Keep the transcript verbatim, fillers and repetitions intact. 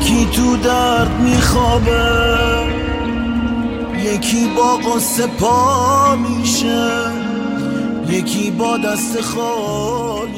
یکی تو درد میخوابه، یکی با قصه پا میشه، یکی با دست خالی